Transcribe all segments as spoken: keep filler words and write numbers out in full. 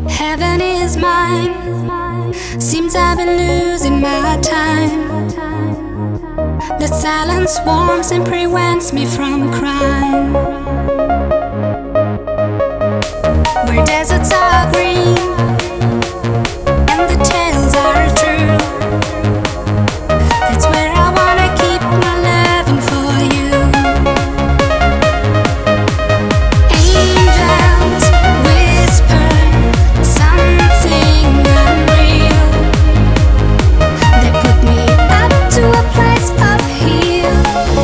Heaven is mine. Seems I've been losing my time. The silence warms and prevents me from crying. Where deserts are green and the tales are true, that's where I wanna keep my loving for you. Angels whisper something unreal. They put me up to a place of heal.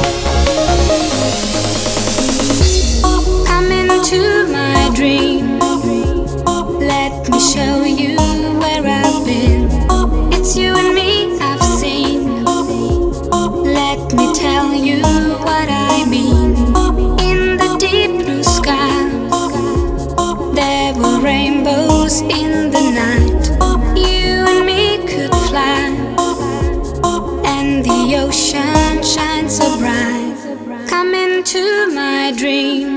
Come into my dream. Let me show you where I've been. It's you and me I've seen. Let me tell you what I mean. In the deep blue sky, there were rainbows in the night. You and me could fly, and the ocean shines so bright. Come into my dream.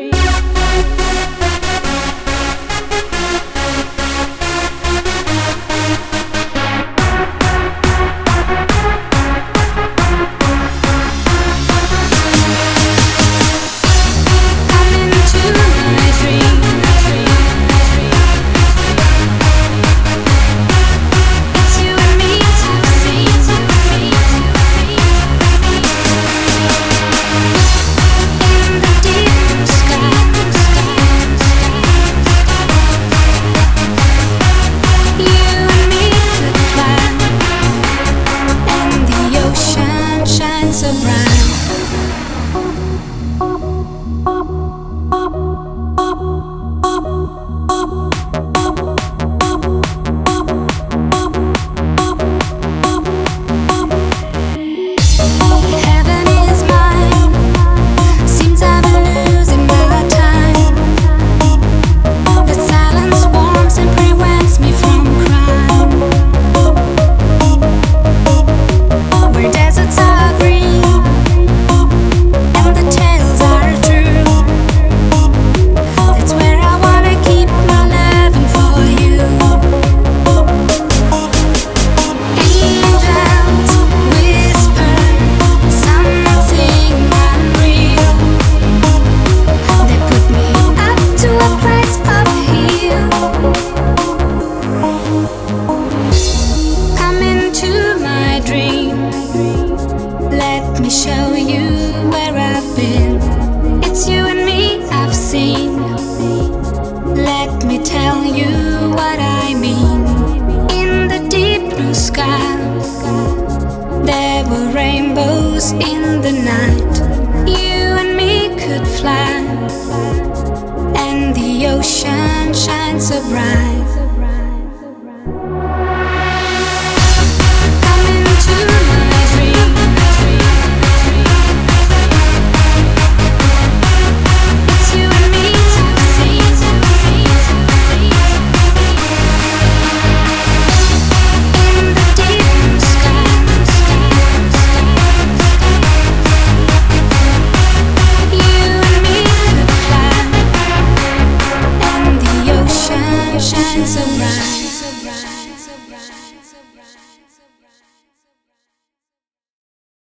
So bright. Heaven is mine. Seems I've been losing my time. The silence warms and prevents me from crying. Where deserts are green and the tales are true, that's where I wanna keep my loving for you. Angels whisper something unreal. They put me up to a place of heal. Come into my dream. Let me show you where I've been. It's you and me I've seen. Let me tell you what I mean. In the deep blue sky, there were rainbows in the night. You and me could fly, and the ocean shines so bright.